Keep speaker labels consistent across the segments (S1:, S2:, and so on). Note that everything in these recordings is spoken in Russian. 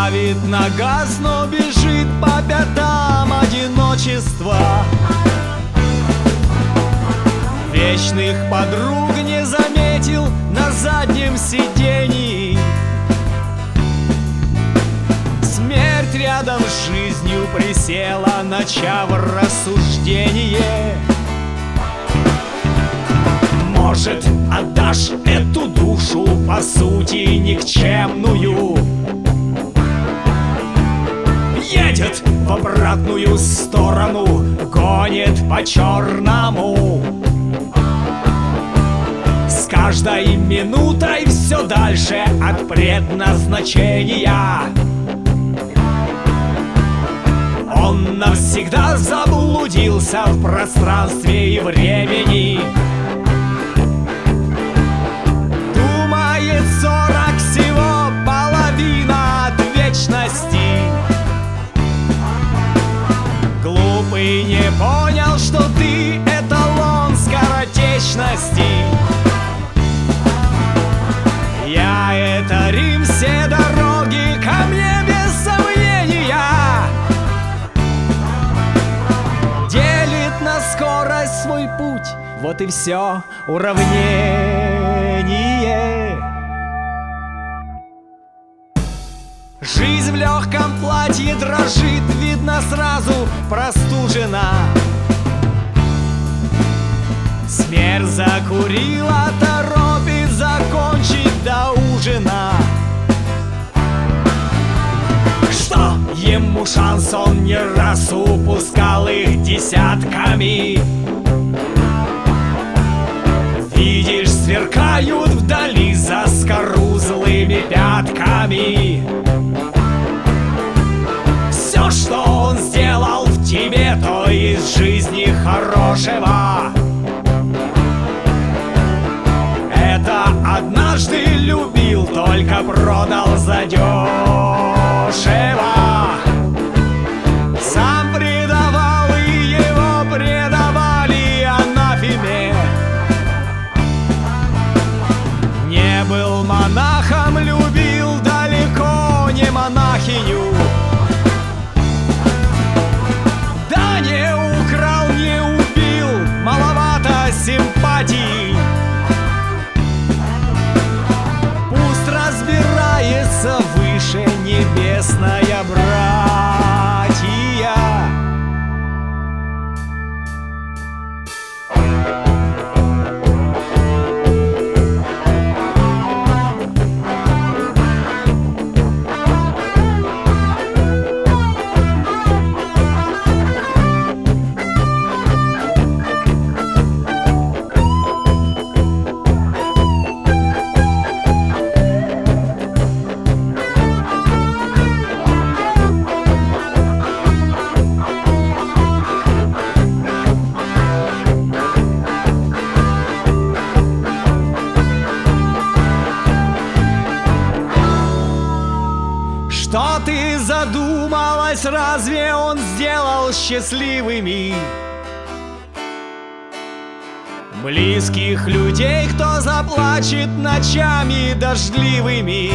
S1: Ставит на газ, но бежит по пятам одиночества. Вечных подруг не заметил на заднем сидении. Смерть рядом с жизнью присела, начав рассуждение. Может, отдашь эту душу, по сути никчемную? Едет в обратную сторону, гонит по черному. С каждой минутой все дальше от предназначения. Он навсегда заблудился в пространстве и времени. Думает 40 всего, половина от вечности. Глупый не понял, что ты эталон скоротечности. Я — это Рим, все дороги ко мне без сомнения. Делит на скорость свой путь, вот и все уравнение. Жизнь в легком платье дрожит, видно сразу простужена. Смерть закурила, торопит закончить до ужина. Что ему шанс, он не раз упускал их десятками. Видишь, сверкают вдали заскорузлыми пятками. Все, что он сделал в тебе, то из жизни хорошего. Это однажды любил, только продал задешево. Сам предавал, и его предавали анафеме. Не был монахом, любил далеко не монахиню. Да не украл, не убил, маловато симпатий. Пусть разбирается выше небесная братья. Что ты задумалась, разве он сделал счастливыми близких людей, кто заплачет ночами дождливыми?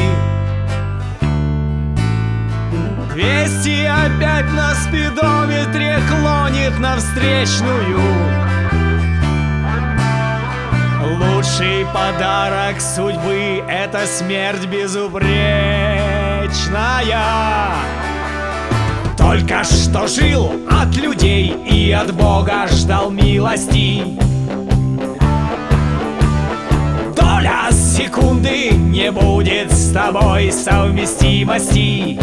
S1: 200 опять на спидометре клонит на встречную. Лучший подарок судьбы — это смерть безупречная. Только что жил от людей и от Бога ждал милости. Доля секунды не будет с тобой совместимости.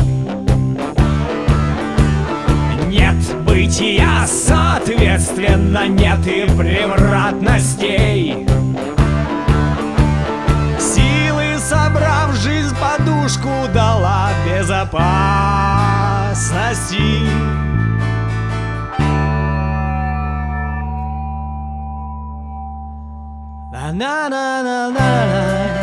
S1: Нет бытия, соответственно, нет и превратностей. Силы, собрав жизнь, подушку дала безопасности. На-на-на-на-на-на.